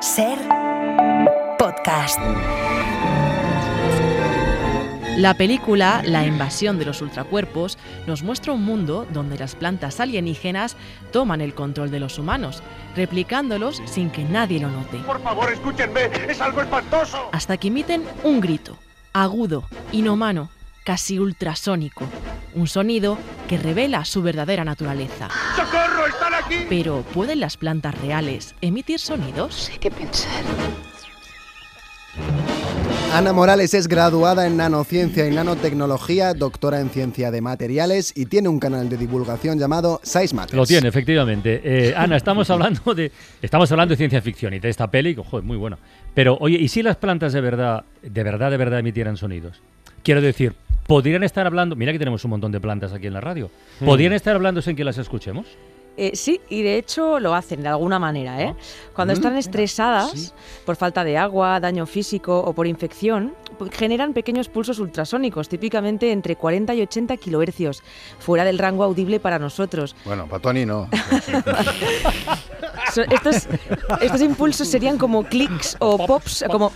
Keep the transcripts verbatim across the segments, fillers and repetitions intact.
Ser podcast. La película La invasión de los ultracuerpos nos muestra un mundo donde las plantas alienígenas toman el control de los humanos, replicándolos sin que nadie lo note. Por favor, escúchenme, es algo espantoso. Hasta que emiten un grito, agudo, inhumano, casi ultrasónico. Un sonido que revela su verdadera naturaleza. ¡Socorro, están aquí! Pero, ¿pueden las plantas reales emitir sonidos? Sé qué pensar. Ana Morales es graduada en nanociencia y nanotecnología, doctora en ciencia de materiales y tiene un canal de divulgación llamado Size Matters. Lo tiene, efectivamente. Eh, Ana, estamos hablando de estamos hablando de ciencia ficción y de esta peli, que, joder, muy buena. Pero, oye, ¿y si las plantas de verdad, de verdad, de verdad emitieran sonidos? Quiero decir, ¿podrían estar hablando? Mira que tenemos un montón de plantas aquí en la radio. ¿Podrían estar hablando sin que las escuchemos? Eh, sí, y de hecho lo hacen de alguna manera, ¿eh? Cuando están estresadas sí. por falta de agua, daño físico o por infección, generan pequeños pulsos ultrasónicos, típicamente entre cuarenta y ochenta kilohercios, fuera del rango audible para nosotros. Bueno, para Tony no. so, estos, estos impulsos serían como clics o pops, como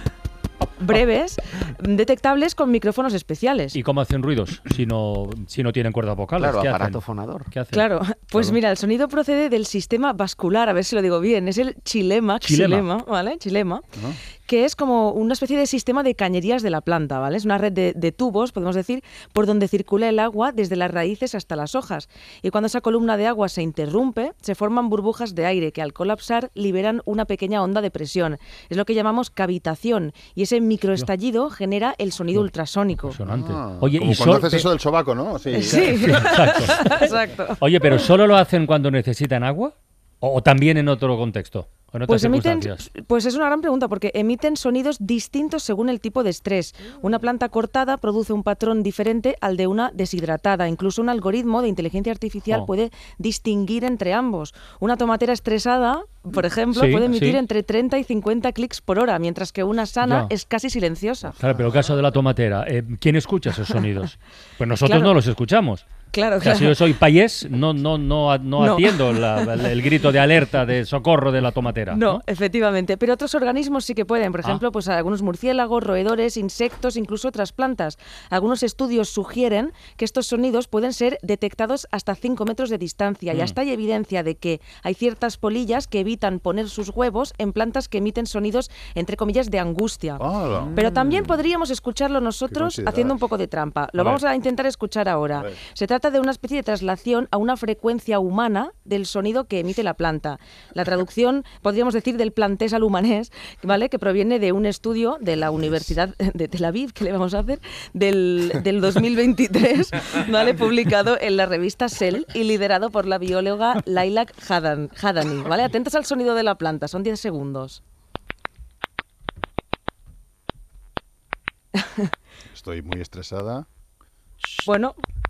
breves, detectables con micrófonos especiales. ¿Y cómo hacen ruidos si no, si no tienen cuerdas vocales? Claro, ¿Qué aparato hacen? fonador. ¿Qué hacen? Claro, pues claro. mira, el sonido procede del sistema vascular, a ver si lo digo bien, es el chilema, Chilema, xilema, ¿vale? Chilema, ¿no? Que es como una especie de sistema de cañerías de la planta, ¿vale? Es una red de, de tubos, podemos decir, por donde circula el agua desde las raíces hasta las hojas. Y cuando esa columna de agua se interrumpe, se forman burbujas de aire que al colapsar liberan una pequeña onda de presión. Es lo que llamamos cavitación. Y ese microestallido genera el sonido ultrasónico. Impresionante. Ah, Oye, como y cuando sol... haces eso del sobaco, ¿no? Sí. Sí, Exacto. exacto. Oye, ¿pero solo lo hacen cuando necesitan agua? ¿O, o también en otro contexto? ¿O en otras Pues emiten, circunstancias? pues es una gran pregunta, porque emiten sonidos distintos según el tipo de estrés. Una planta cortada produce un patrón diferente al de una deshidratada. Incluso un algoritmo de inteligencia artificial Oh. puede distinguir entre ambos. Una tomatera estresada, por ejemplo, Sí, puede emitir sí. entre treinta y cincuenta clics por hora, mientras que una sana Ya. es casi silenciosa. Claro, pero el caso de la tomatera, eh, ¿quién escucha esos sonidos? Pues nosotros Claro. no los escuchamos. Claro, O sea, claro. si yo soy payés, no, no, no, no, No. atiendo la, la- el grito de alerta, de socorro de la tomatera. No, ¿no? efectivamente. Pero otros organismos sí que pueden. Por Ah. ejemplo, pues algunos murciélagos, roedores, insectos, incluso otras plantas. Algunos estudios sugieren que estos sonidos pueden ser detectados hasta cinco metros de distancia. Mm. Y hasta hay evidencia de que hay ciertas polillas que evitan poner sus huevos en plantas que emiten sonidos, entre comillas, de angustia. Hola. Pero también podríamos escucharlo nosotros consideradas. haciendo un poco de trampa. Lo A vamos ver. a intentar escuchar ahora. A ver. Se trata de una especie de traslación a una frecuencia humana del sonido que emite la planta. La traducción, podríamos decir, del plantés al humanés, ¿vale? Que proviene de un estudio de la Universidad de Tel Aviv, que le vamos a hacer, del, del dos mil veintitrés, ¿vale? Publicado en la revista Cell y liderado por la bióloga Laila Hadan- Hadani, ¿vale? Atentos al sonido de la planta, son diez segundos. Estoy muy estresada. Bueno...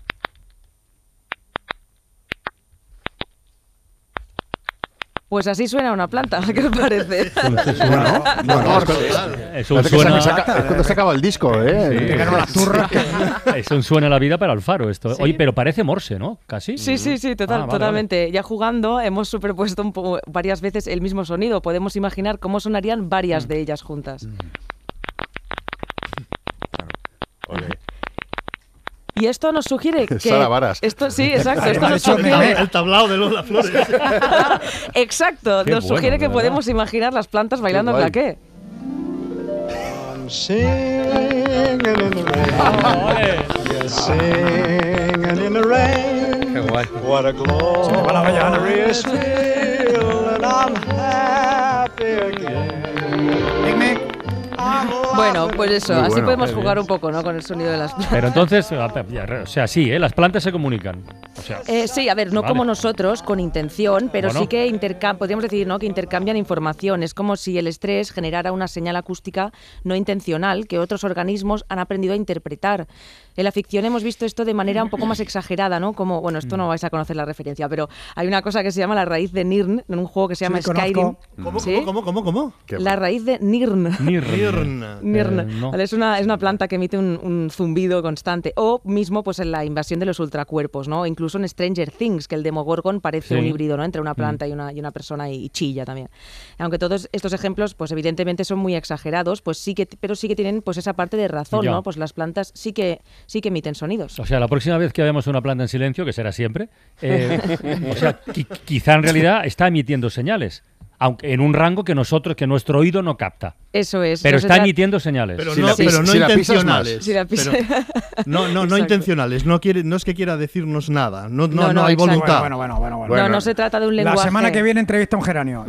Pues así suena una planta, ¿qué os parece? Bueno, bueno, es, cuando, Es un parece que se suena, me saca- es cuando se acaba el disco, ¿eh? Sí. Te ganan la turra. es un suena la vida para Alfaro esto. Sí. Oye, pero parece Morse, ¿no? Casi. Sí, sí, sí, total, Ah, vale, totalmente. Ya jugando hemos superpuesto un po- varias veces el mismo sonido. Podemos imaginar cómo sonarían varias de ellas juntas. Ole. Y esto nos sugiere que... Sara Varas. Esto, sí, exacto. Esto nos sugiere... El tablao de Lola Flores. Exacto. Qué Nos bueno, sugiere de que verdad. podemos imaginar las plantas bailando en guay. la qué. Qué guay. Bueno, pues eso. Muy Así bueno, podemos qué jugar bien. un poco, ¿no? Con el sonido de las plantas. Pero entonces, o sea, sí, ¿eh? Las plantas se comunican. O sea, Eh, sí, a ver, no Vale. como nosotros, con intención, pero Bueno. sí que intercam- podríamos decir, ¿no? Que intercambian información. Es como si el estrés generara una señal acústica no intencional que otros organismos han aprendido a interpretar. En la ficción hemos visto esto de manera un poco más exagerada, ¿no? Como, bueno, esto no vais a conocer la referencia, pero hay una cosa que se llama la raíz de Nirn, en un juego que se llama Sí, conozco. Skyrim. ¿Cómo, ¿Sí? cómo, cómo, cómo, cómo? Qué La raíz de Nirn. Nirn. Nirn. Eh, no. Vale, es, una, es una planta que emite un, un zumbido constante. O mismo pues en la invasión de los ultracuerpos, ¿no? Incluso incluso en Stranger Things, que el Demogorgon parece Sí. un híbrido, ¿no?, entre una planta Mm. y, una, y una persona y, y chilla también. Aunque todos estos ejemplos, pues evidentemente son muy exagerados, pues sí que, pero sí que tienen pues esa parte de razón, Ya. ¿no? Pues las plantas sí que sí que emiten sonidos. O sea, la próxima vez que veamos una planta en silencio, que será siempre, eh, o sea, qui- quizá en realidad está emitiendo señales, aunque en un rango que nosotros, que nuestro oído no capta. Eso es. Pero no se está tra- emitiendo señales. Pero Si no, la pis- pero no si la pisas intencionales. más. Si la pisa- Pero- no, no, no Exacto. intencionales. No, quiere, no es que quiera decirnos nada. No, no, No, no, no, hay exacto. voluntad. Bueno, bueno, bueno, bueno. No, Bueno. no se trata de un La lenguaje. semana que viene entrevista a un geranio.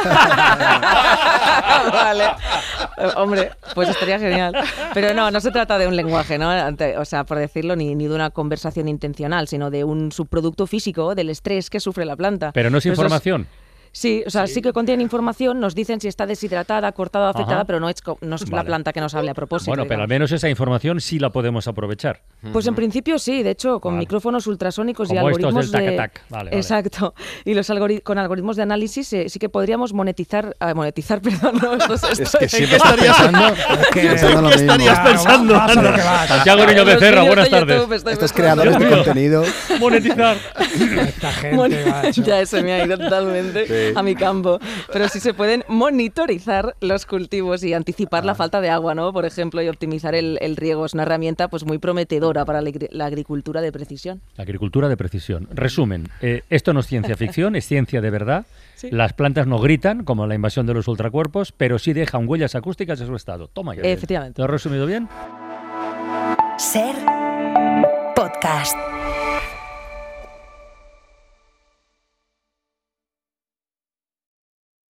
Vale. Eh, Hombre, pues estaría genial. Pero no, no se trata de un lenguaje, ¿no? Ante- O sea, por decirlo, ni, ni de una conversación intencional, sino de un subproducto físico del estrés que sufre la planta. Pero no es eso información. Sí, o sea, sí. que contienen información, nos dicen si está deshidratada, cortada o afectada, Ajá. pero no es, co- no es la Vale. planta que nos hable a propósito. Bueno, pero al digamos. menos esa información sí la podemos aprovechar. Pues en principio sí, de hecho, con Vale. micrófonos ultrasónicos y Como estos algoritmos del de... tac-tac. Vale, vale. Exacto. Y los algori- con algoritmos de análisis eh, sí que podríamos monetizar... ah, monetizar, perdón, no, esto es- Es esto que es- siempre estás pensando. que- Pensando lo ¿Qué mismo. estarías Claro, pensando? vas a lo que vas. Santiago Niño Los Becerra, vídeos buenas de tardes. YouTube, estoy Estos pensando- creadores de Dios mío. contenido. Monetizar. Esta gente, Mon- macho. ya se me ha ido totalmente Sí. a mi campo. Pero sí se pueden monitorizar los cultivos y anticipar Ah. la falta de agua, ¿no? Por ejemplo, y optimizar el, el riego. Es una herramienta pues muy prometedora para la, agri- la agricultura de precisión. La agricultura de precisión. Resumen, eh, esto no es ciencia ficción, es ciencia de verdad. Sí. Las plantas no gritan, como la invasión de los ultracuerpos, pero sí dejan huellas acústicas de su estado. Toma ya. Efectivamente. ¿Te lo he resumido bien? Ser podcast.